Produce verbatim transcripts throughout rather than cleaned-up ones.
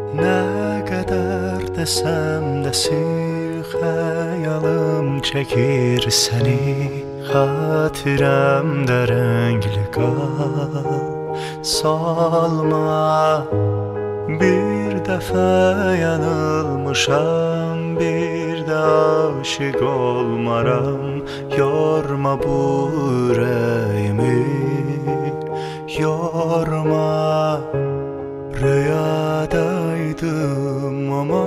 Ne kadar desem desin hayalım çekir seni. Hatiremde renkli kal salma. Bir defa yanılmışam, bir de aşık olmaram. Yorma bu yüreğimi, yorma. Rüyadaydım ama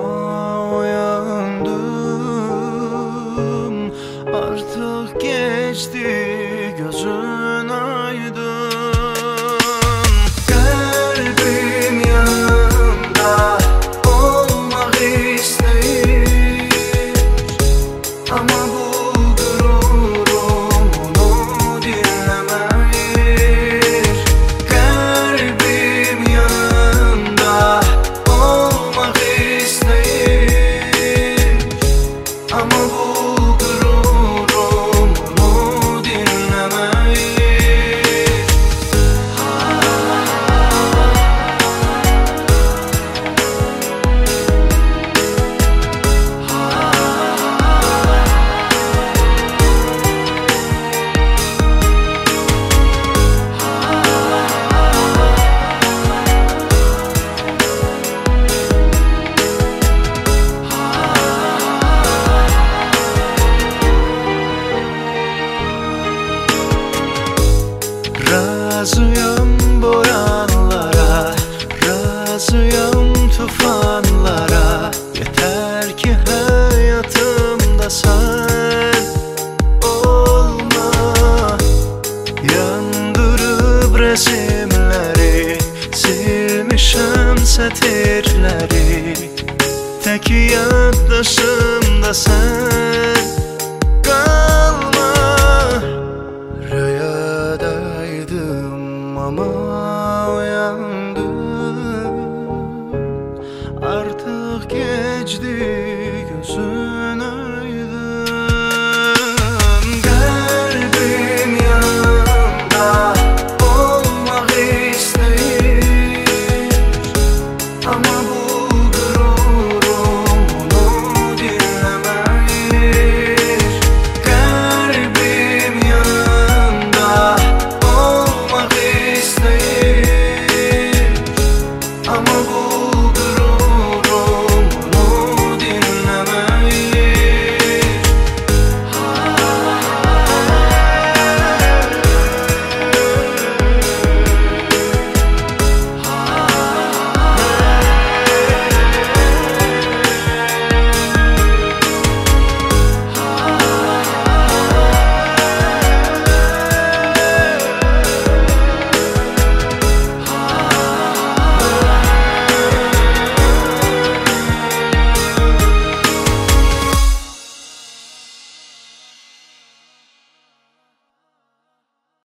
uyandım. Artık geçti, gözün aydın. Kalbim yanımda olmak isteyir, ama bu gururum onu dinlemeyir. Kalbim yanımda olmak isteyir, ama bu razıyım boyanlara, razıyım tufanlara. Yeter ki hayatımda sen olma. Yandırıp resimleri, silmişim satirleri. Tek yaddaşımda sen kalma. Rüyadaydım ama uyandım. Artık geçti,